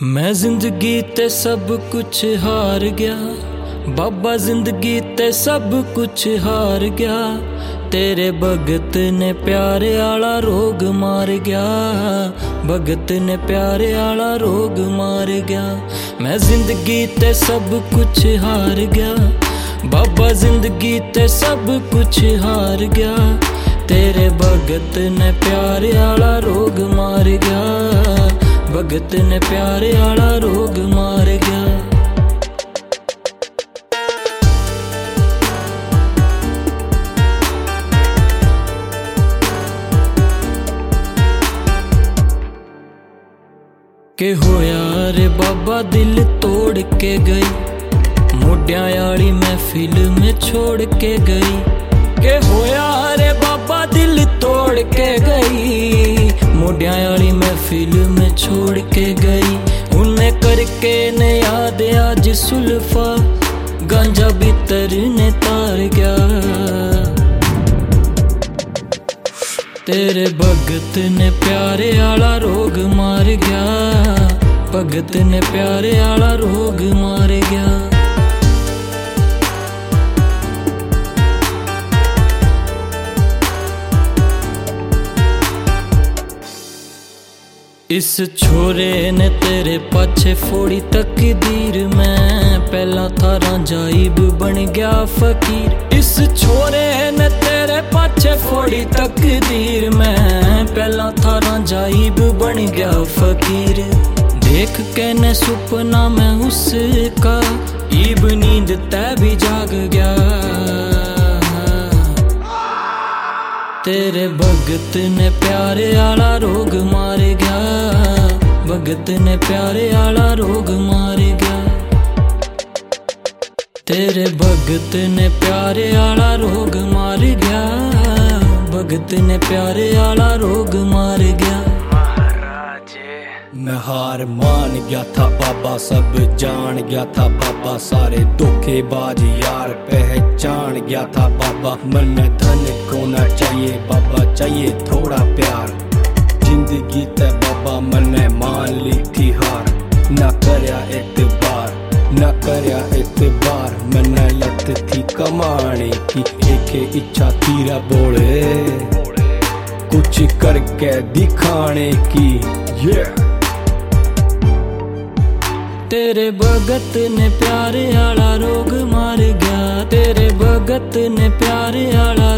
मैं जिंदगी ते सब कुछ हार गया, बाबा जिंदगी ते सब कुछ हार गया। तेरे भगत ने प्यारे आला रोग मार गया, भगत ने प्यारे आला रोग मार गया। मैं जिंदगी ते सब कुछ हार गया, बाबा जिंदगी ते सब कुछ हार गया। तेरे भगत ने प्यारे आला रोग मार गया, भगत ने प्यारे आला रोग मार गया। के होया रे बाबा दिल तोड़ के गई, मोढियां आली महफिल में छोड़ के गई। के होया रे बाबा दिल तोड़ के गई, मोढियां आली महफिल में छोड़ के गई। उन्हें करके ने याद आज सुल्फा, गांजा भीतर ने तार गया। तेरे भगत ने प्यारे आला रोग मार गया, भगत ने प्यारे आला रोग मार गया। इस छोरे ने तेरे पाछे फोड़ी तकदीर में, पहला था रांझाइब बन गया फकीर। इस छोरे ने तेरे पाछे फोड़ी तकदीर में, पहला था रांझाइब बन गया फकीर। देख के ने सुपना में उसका, ईब नींद तै भी जाग गया। तेरे भगत ने प्यारे आला रोग मार गया, भगत ने प्यारे आला रोग मार गया। तेरे भगत ने प्यारे आला रोग मार गया, भगत ने प्यारे आला रोग मार गया। मैं हार मान गया था बाबा, सब जान गया था बाबा। सारे धोखेबाज यार पहचान गया था बाबा। मन में धन को ना चाहिए बाबा, चाहिए थोड़ा प्यार। जिंदगी ते बाबा मैंने मान ली थी हार, ना करया एतबार, ना करया एतबार। मैंने लत थी कमाने की, एक इच्छा तीरा बोले, कुछ करके दिखाने की। तेरे भगत ने प्यारे आला रोग मार गया, तेरे भगत ने प्यारे आला